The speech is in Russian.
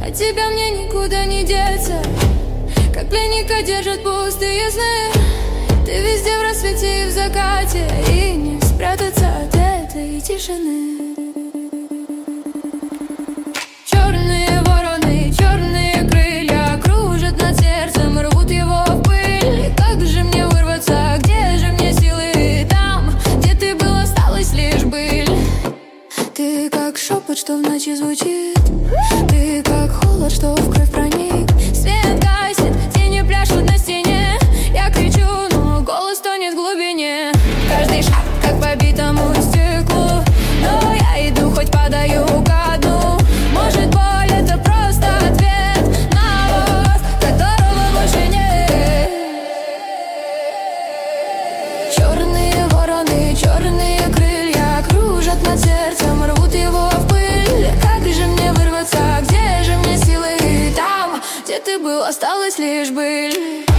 От тебя мне никуда не деться, как пленника держат пустые сны. Ты везде в рассвете и в закате, и не спрятаться от этой тишины. Черные вороны, черные крылья кружат над сердцем, рвут его в пыль. И как же мне вырваться, где же мне силы? Там, где ты был, осталась лишь быль. Ты как шепот, что в ночи звучит, ты как холод, что в кровь проник. Свет гасит, тени пляшут на стене. Я кричу, но голос тонет в глубине. Каждый шаг, как по битому стеклу, но я иду, хоть падаю ко дну. Может, боль — это просто ответ на вопрос, которого больше нет. Черные вороны, черные крылья кружат над сердцем, рвут его в пыль. Как же мне вырваться, где же мне силы? Там, где ты был, осталась лишь быль.